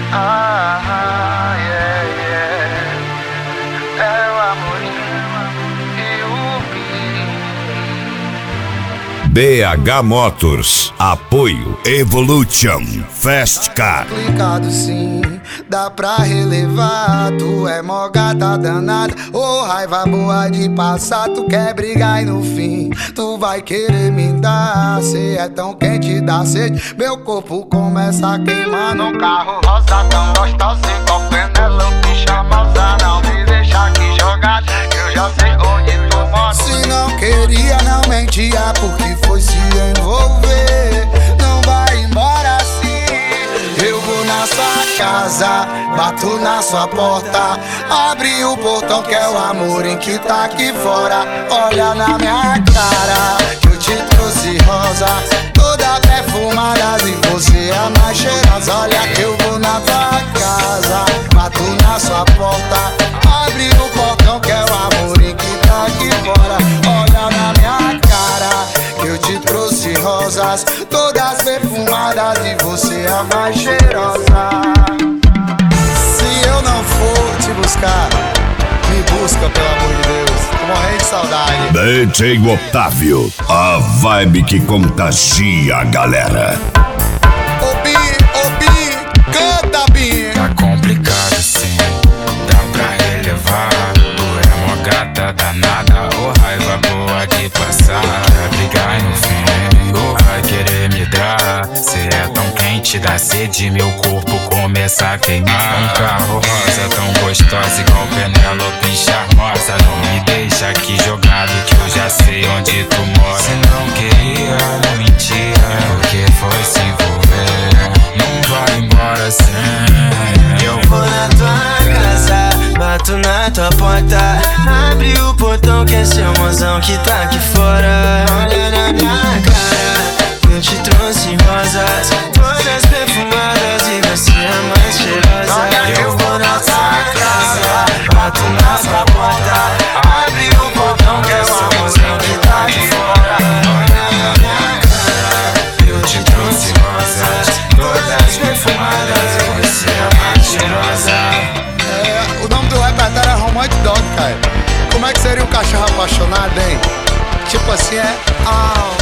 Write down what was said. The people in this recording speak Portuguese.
Yeah, yeah. É o amorinho e o BH Motors, apoio Evolution Fast Car. complicado sim, dá pra relevar. Tu é mó gata danada, ô raiva boa de passar. Tu quer brigar e no fim tu vai querer me dar. Cê é tão quente, dá sede, meu corpo começa a queimar. No carro rosa tão gostosa, igual Penélope charmosa. Não me deixa aqui jogado, eu já sei onde tu mora. Se não queria, não mentia, porque foi se envolver. Não vai embora assim. Eu vou na sua casa, bato na sua porta, abre o portão que é o amor em que tá aqui fora. Olha na minha cara, que eu te trouxe rosas, toda perfumada e você é a mais cheirosa. Olha que eu vou na tua casa, bato na sua porta, abre o portão que é o amor em que tá aqui fora. Olha na minha cara, que eu te trouxe rosas, todas perfumadas e você é a mais cheirosa. Se eu não for te buscar, me busca pelo amor de Deus, tô morrendo de saudade. DJ Otávio, a vibe que contagia a galera. Obi, canta bem. Tá complicado sim, dá pra relevar. Tu é mó gata danada, ô raiva boa de passar. Pra brigar e no fim, ô vai querer me dar. Cê é tão quente, dá sede, meu corpo começa a queimar. Um carro rosa tão gostosa, igual Penélope charmosa. Não me deixa aqui jogado, que eu já sei onde tu mora. Se não queria, não mentia, porque foi se envolver. Não vai embora sem. Eu vou na tua casa, bato na tua porta, abre o portão que é seu mozão que tá aqui fora. Olha na minha cara, eu te trouxe rosas, todas perfumadas e você é a mais cheirosa. Eu vou na tua casa, bato na sua porta, abre o portão que é seu mozão que tá aqui fora. Olha na minha cara, eu te trouxe rosas, todas perfumadas e você é a mais cheirosa. O nome do repertório é Romance Dog, cara. Como é que seria um cachorro apaixonado, hein? Tipo assim, é